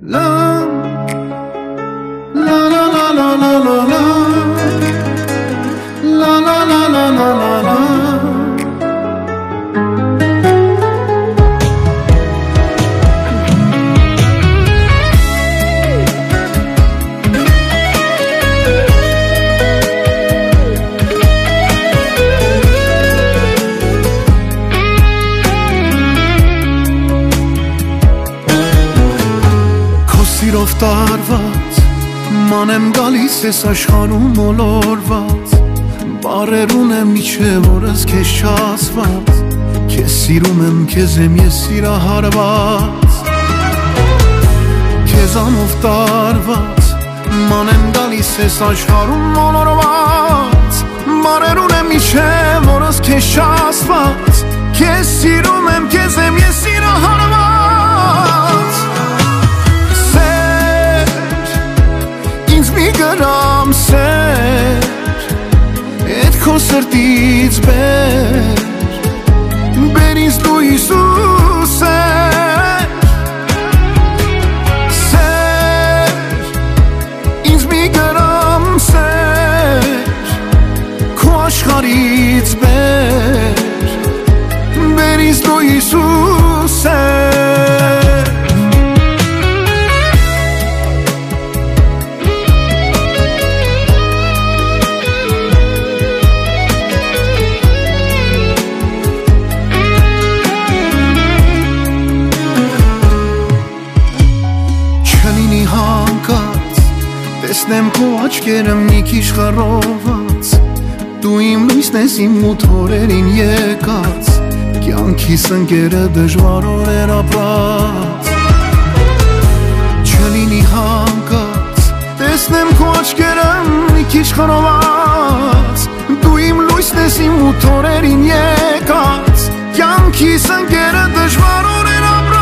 La la la la la la la la la la la la la la. Սիրով տարված մանեմ գալիս ես աշխարհում մոլորված բարեր ունեմ միջև օրս քեզ չասված քեզ սիրում եմ քեզ եմ ես սիրահարված քեզանով տարված մանեմ գալիս ես աշխարհում մոլորված բարեր ունեմ միջև օրս քեզ չասված քեզ սիրում եմ քեզ եմ ես սիրահարված մի գրամ սեր էդ քո սրտից բեր ինձ դու Հիսուս սեր ինձ մի գրամ սեր քո աշխարհից բեր ինձ դու Հիսուս Տեսնեմ քո աչքերը մի քիչ խռոված Դու իմ լույսն ես իմ մութ օրերին եկած Կյանքիս ընկերը դժվար օրեր ապրած Չլինի հանկած Տեսնեմ քո աչքերը մի քիչ խռոված Դու իմ լույսն ես իմ մութ օրերին եկած Կյանքիս ընկերը դժվար օրեր ապրած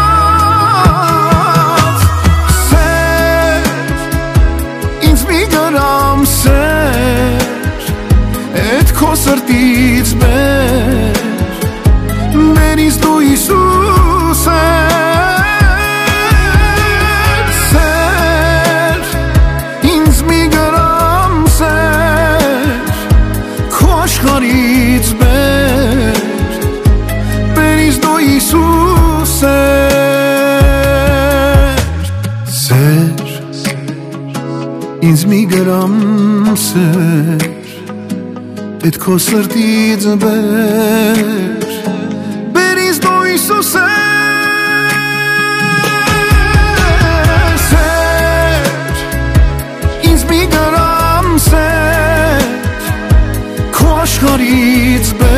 գրամ սեր էդ քո սրտից բեր ինձ դու Հիսուս սեր ինձ մի գրամ սեր քո աշխարհից բեր ինձ դու Հիսուս սեր ինձ մի գրամ սեր էդ քո սրտից բեր ինձ դու Հիսուս սեր ինձ մի գրամ սեր քո աշխարհից